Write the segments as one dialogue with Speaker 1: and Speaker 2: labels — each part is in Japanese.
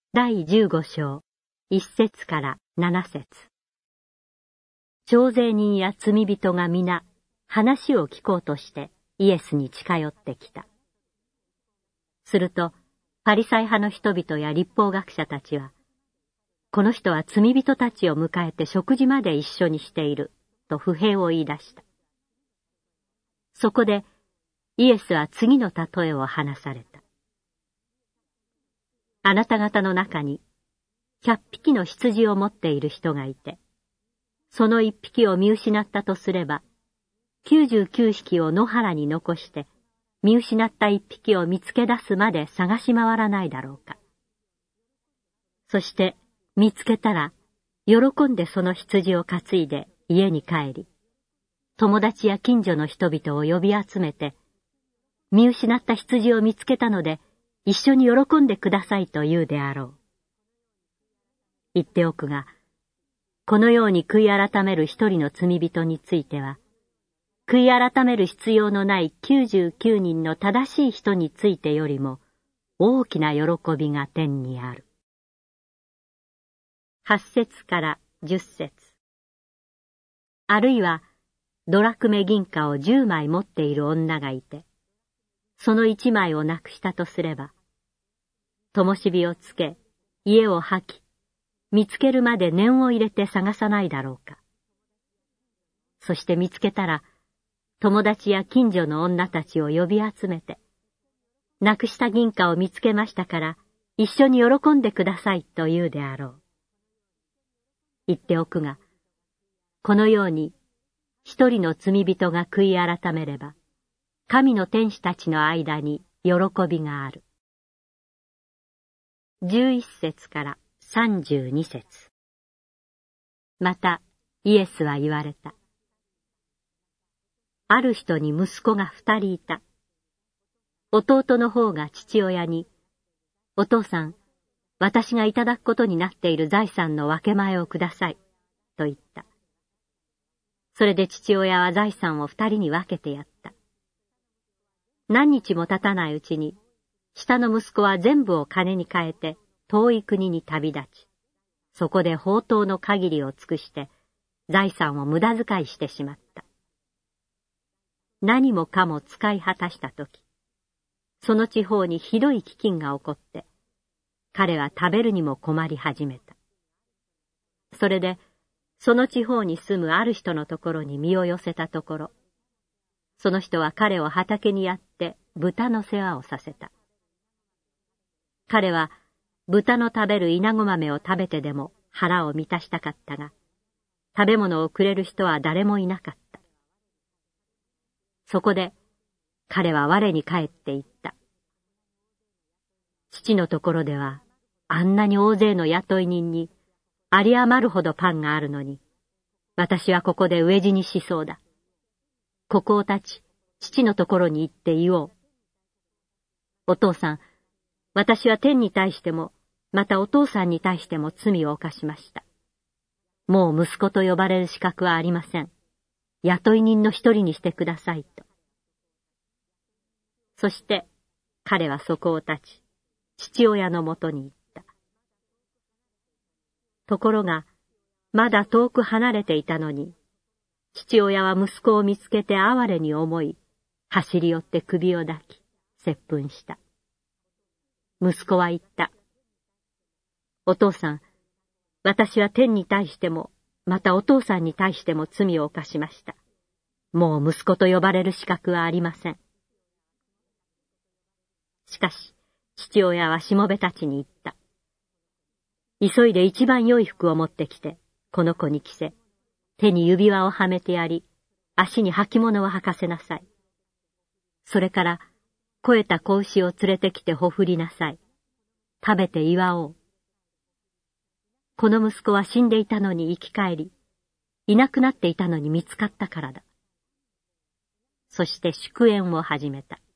Speaker 1: 第15章、1節から7節。徴税人や罪人が皆、話を聞こうとしてイエスに近寄ってきた。すると、パリサイ派の人々や律法学者たちは、この人は罪人たちを迎えて食事まで一緒にしている、と不平を言い出した。そこで、イエスは次の例えを話された。あなた方の中に、100匹の羊を持っている人がいて、その1匹を見失ったとすれば、99匹を野原に残して、見失った1匹を見つけ出すまで探し回らないだろうか。そして、見つけたら、喜んでその羊を担いで家に帰り、友達や近所の人々を呼び集めて、見失った羊を見つけたので、一緒に喜んでくださいと言うであろう。言っておくが、このように悔い改める一人の罪人については、悔い改める必要のない99人の正しい人についてよりも、大きな喜びが天にある。8節から10節。あるいは、ドラクメ銀貨を10枚持っている女がいて、その1枚をなくしたとすれば、灯火をつけ、家を掃き、見つけるまで念を入れて探さないだろうか。そして見つけたら、友達や近所の女たちを呼び集めて、なくした銀貨を見つけましたから、一緒に喜んでくださいと言うであろう。言っておくが、このように、一人の罪人が悔い改めれば、神の天使たちの間に喜びがある。11節から32節。また、イエスは言われた。ある人に息子が2人いた。弟の方が父親に、お父さん、私がいただくことになっている財産の分け前をください、と言った。それで父親は財産を2人に分けてやった。何日も経たないうちに、下の息子は全部を金に換えて遠い国に旅立ち、そこで放蕩の限りを尽くして財産を無駄遣いしてしまった。何もかも使い果たしたとき、その地方にひどい飢饉が起こって、彼は食べるにも困り始めた。それで、その地方に住むある人のところに身を寄せたところ、その人は彼を畑にやって豚の世話をさせた。彼は豚の食べる稲子豆を食べてでも腹を満たしたかったが、食べ物をくれる人は誰もいなかった。そこで彼は我に帰って言った。父のところではあんなに大勢の雇い人に有り余るほどパンがあるのに、私はここで飢え死にしそうだ。ここを立ち、父のところに行って言おう。お父さん、私は天に対しても、またお父さんに対しても罪を犯しました。もう息子と呼ばれる資格はありません。雇い人の一人にしてくださいと。そして彼はそこを立ち、父親のもとに行った。ところが、まだ遠く離れていたのに、父親は息子を見つけて哀れに思い、走り寄って首を抱き、接吻した。息子は言った。お父さん、私は天に対しても、またお父さんに対しても罪を犯しました。もう息子と呼ばれる資格はありません。しかし、父親はしもべたちに言った。急いで一番良い服を持ってきて、この子に着せ、手に指輪をはめてやり、足に履物を履かせなさい。それから、肥えた子牛を連れてきてほふりなさい。食べて祝おう。この息子は死んでいたのに生き返り、いなくなっていたのに見つかったからだ。そして祝宴を始めた。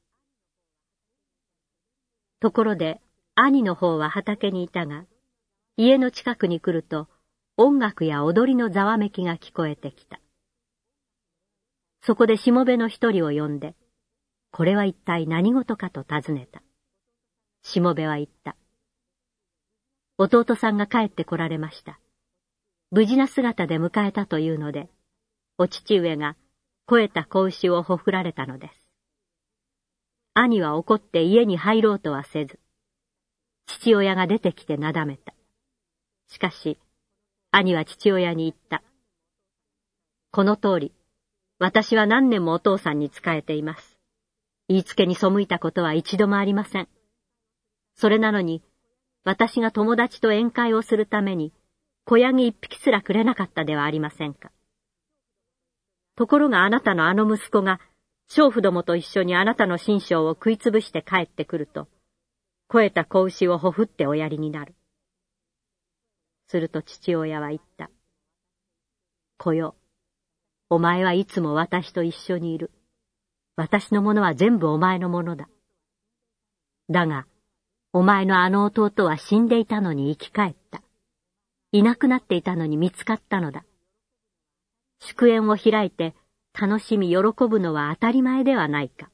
Speaker 1: ところで、兄の方は畑にいたが、家の近くに来ると、音楽や踊りのざわめきが聞こえてきた。そこでしもべの一人を呼んで、これは一体何事かと尋ねた。しもべは言った。 弟さんが帰って来られました。無事な姿で迎えたというので、お父上が肥えた子牛をほふられたのです。兄は怒って家に入ろうとはせず、父親が出てきてなだめた。しかし、兄は父親に言った。この通り、私は何年もお父さんに仕えています。言いつけに背いたことは一度もありません。それなのに、私が友達と宴会をするために、子ヤギ一匹すらくれなかったではありませんか。ところがあなたのあの息子が、娼婦どもと一緒にあなたの身上を食いつぶして帰ってくると、肥えた子牛をほふっておやりになる。すると父親は言った。子よ、お前はいつも私と一緒にいる。私のものは全部お前のものだ。だが、お前のあの弟は死んでいたのに生き返った。いなくなっていたのに見つかったのだ。祝宴を開いて楽しみ喜ぶのは当たり前ではないか。